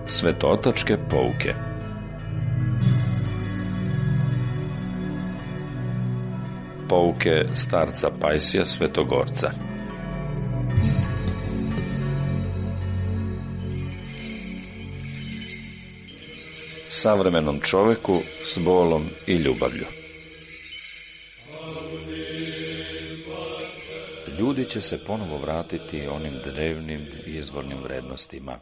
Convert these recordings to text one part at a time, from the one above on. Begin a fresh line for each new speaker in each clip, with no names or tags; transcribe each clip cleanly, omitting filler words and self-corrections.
Svetootačke pouke. Pouke starca Pajsija Svetogorca. Savremenom čoveku s bolom i ljubavlju. Ljudi će se ponovo vratiti onim drevnim izvornim vrednostima.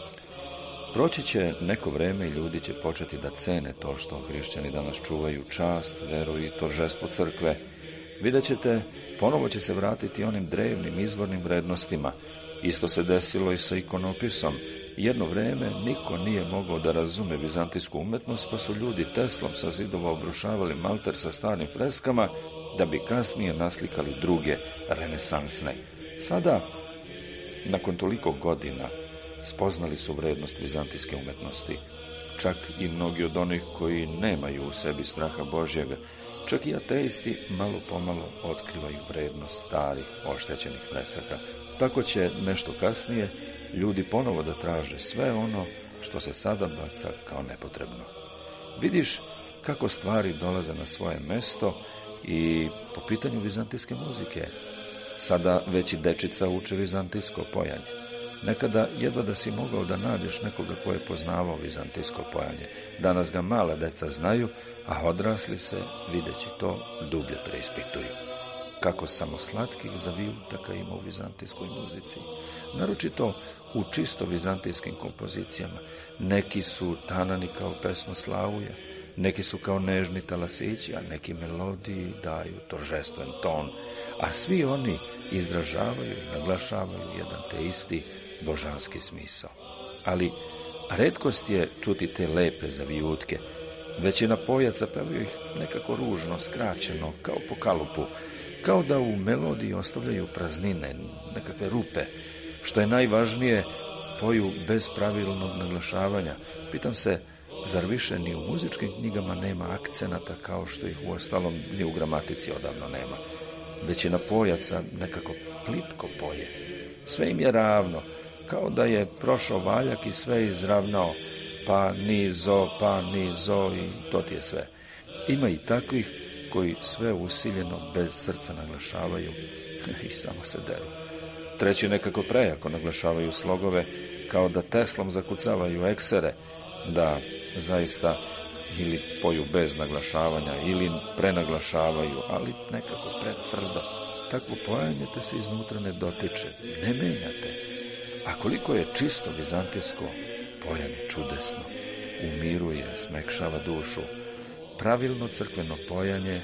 Proći će neko vreme i ljudi će početi da cene to što hrišćani danas čuvaju, čast, veru i торжество crkve. Vidjet ćete, ponovo će se vratiti onim drevnim izvornim vrednostima. Isto se desilo i sa ikonopisom. Jedno vreme niko nije mogao da razume vizantijsku umetnost, pa su ljudi teslom sa zidova obrušavali malter sa starim freskama, da bi kasnije naslikali druge, renesansne. Sada, nakon toliko godina, spoznali su vrednost vizantijske umetnosti. Čak i mnogi od onih koji nemaju u sebi straha Božjega, čak i ateisti malo pomalo otkrivaju vrednost starih, oštećenih fresaka. Tako će nešto kasnije ljudi ponovo da traže sve ono što se sada baca kao nepotrebno. Vidiš kako stvari dolaze na svoje mesto i po pitanju vizantijske muzike. Sada već i dečica uče vizantijsko pojanje. Nekada jedva da si mogao da nađeš nekoga ko je poznavao vizantijsko pojanje. Danas ga mala deca znaju, a odrasli se, videći to, dublje preispituju. Kako samo slatkih zavijutaka ima u vizantijskoj muzici, naročito u čisto vizantijskim kompozicijama. Neki su tanani kao pesmoslavuje, neki su kao nežni talasići, a neki melodiji daju торжествен ton, a svi oni izražavaju i naglašavaju jedan te isti božanski smisao. Ali retkost je čuti te lepe zavijutke. Većina pojaca pevaju ih nekako ružno, skraćeno, kao po kalupu, kao da u melodiji ostavljaju praznine, nekakve rupe. Što je najvažnije, poju bez pravilnog naglašavanja. Pitam se, zar više ni u muzičkim knjigama nema akcenata kao što ih uostalom ni u gramatici odavno nema? Većina pojaca nekako plitko poje. Sve im je ravno, kao da je prošao valjak i sve izravnao, pa ni zo i to ti je sve. Ima i takvih koji sve usiljeno bez srca naglašavaju i samo se deru. Treći nekako prejako naglašavaju slogove, kao da teslom zakucavaju eksere, da zaista ili poju bez naglašavanja ili prenaglašavaju, ali nekako pretvrdo. Takvo pojanje te se iznutra ne dotiče, ne menjate. A koliko je čisto vizantijsko pojanje čudesno, umiruje, smekšava dušu. Pravilno crkveno pojanje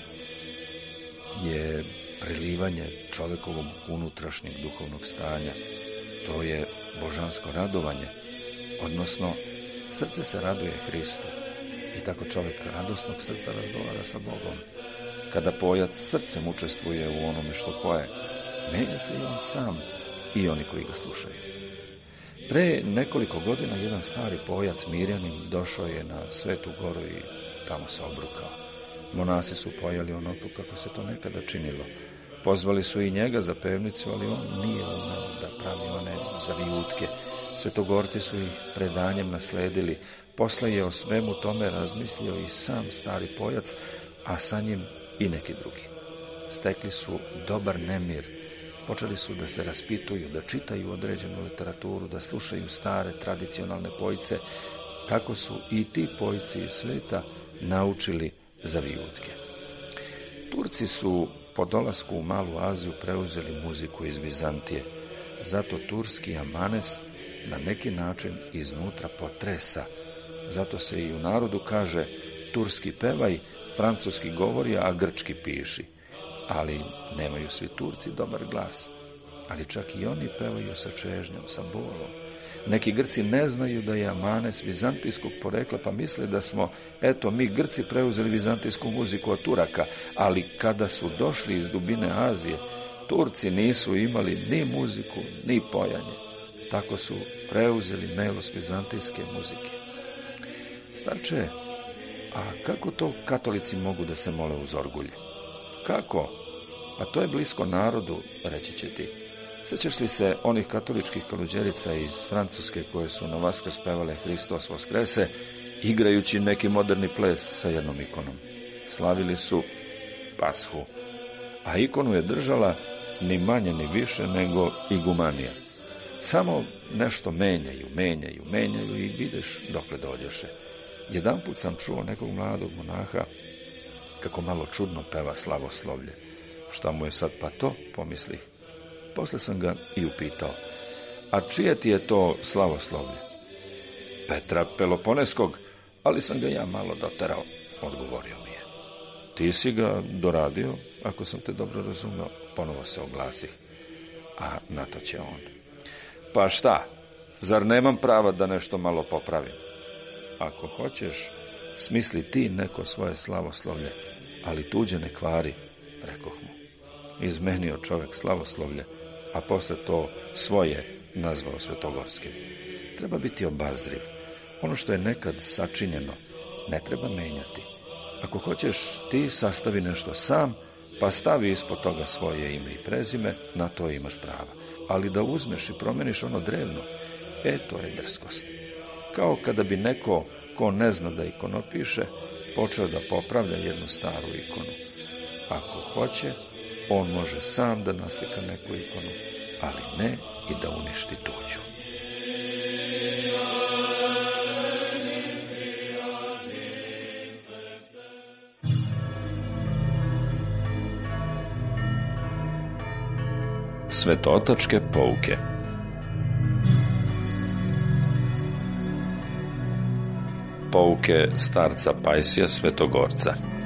je prelivanje čovekovog unutrašnjeg duhovnog stanja. To je božansko radovanje, odnosno srce se raduje Hristu i tako čovjek radosnog srca razgovara sa Bogom. Kada pojac srcem učestvuje u onome što poje, menja se i on sam i oni koji ga slušaju. Pre nekoliko godina jedan stari pojac Mirjanin došao je na Svetu Goru i tamo se obrukao. Monasi su pojali onako kako se to nekada činilo. Pozvali su i njega za pevnicu, ali on nije umeo da pravi one zavijutke. Svetogorci su ih predanjem nasledili. Posle je o svemu tome razmislio i sam stari pojac, a sa njim i neki drugi. Stekli su dobar nemir. Počeli su da se raspituju, da čitaju određenu literaturu, da slušaju stare tradicionalne pojce. Tako su i ti pojci iz sveta naučili zavijutke. Turci su po dolasku u Malu Aziju preuzeli muziku iz Vizantije. Zato turski amanes na neki način iznutra potresa. Zato se i u narodu kaže turski pevaj, francuski govori, a grčki piši. Ali nemaju svi Turci dobar glas. Ali čak i oni pevaju sa čežnjom, sa bolom. Neki Grci ne znaju da je amanes vizantijskog porekla, pa misle da smo, mi Grci preuzeli vizantijsku muziku od Turaka, ali kada su došli iz dubine Azije, Turci nisu imali ni muziku, ni pojanje. Tako su preuzeli melos vizantijske muzike. Starče, a kako to katolici mogu da se mole uz orgulje? Kako? Pa to je blisko narodu, reći će ti. Sjećaš li se onih katoličkih kaluđerica iz Francuske koje su na Vaskrs pevale Hristos Voskrese, igrajući neki moderni ples sa jednom ikonom? Slavili su Pashu, a ikonu je držala ni manje ni više nego igumanija. Samo nešto menjaju i vidiš dokle dođeše. Jedanput sam čuo nekog mladog monaha kako malo čudno peva slavoslovlje. Šta mu je sad pa to, pomislih. Posle sam ga i upitao, a čije ti je to slavoslovlje? Petra Peloponeskog, ali sam ga ja malo doterao, odgovorio mi je. Ti si ga doradio, ako sam te dobro razumeo, ponovo se oglasih, a na to će on. Pa šta, zar nemam prava da nešto malo popravim? Ako hoćeš, smisli ti neko svoje slavoslovlje, ali tuđe ne kvari, rekoh mu. Izmenio čovjek slavoslovlje, a posle to svoje nazvao svetogorskim. Treba biti obazriv. Ono što je nekad sačinjeno, ne treba menjati. Ako hoćeš, ti sastavi nešto sam, pa stavi ispod toga svoje ime i prezime, na to imaš prava. Ali da uzmeš i promeniš ono drevno, to je drskost. Kao kada bi neko, ko ne zna da ikonopiše, počeo da popravlja jednu staru ikonu. Ako hoće, on može sam da naslika neku ikonu, ali ne i da uništi tuđu. Svetotačke pouke. Pouke starca Pajsija Svetogorca.